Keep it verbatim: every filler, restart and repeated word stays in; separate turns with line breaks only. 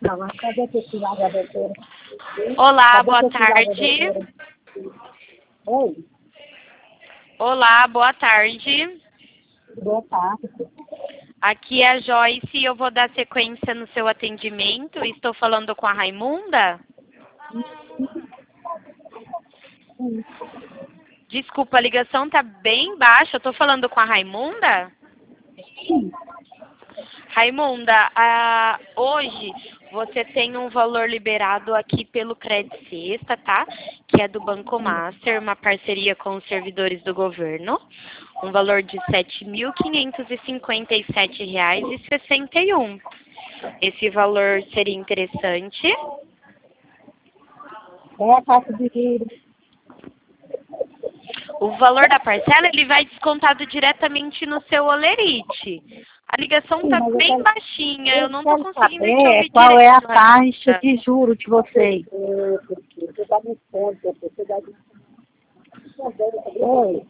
Não, cadê que esse vaga, doutora?
Olá,
Cadê
boa
que esse vaga,
tarde.
doutora? Oi,
Olá, boa tarde.
boa tarde.
Aqui é a Joyce e eu vou dar sequência no seu atendimento. Estou falando com a Raimunda? Desculpa, a ligação tá bem baixa. Eu estou falando com a Raimunda? Raimunda, ah, hoje você tem um valor liberado aqui pelo Credit Sexta, tá? Que é do Banco Master, uma parceria com os servidores do governo. Um valor de sete mil quinhentos e cinquenta e sete reais e sessenta e um. Esse valor seria interessante.
É a taxa de juros.
O valor da parcela ele vai descontado diretamente no seu olerite. A ligação
Sim,
tá
mas eu
bem
quero,
baixinha, eu
eu
não tô
quero
conseguindo te
saber
ouvir
qual é a
direito,
taxa
Raimunda.
de juros de vocês. Você dá desconto, você dá desconto. Oi.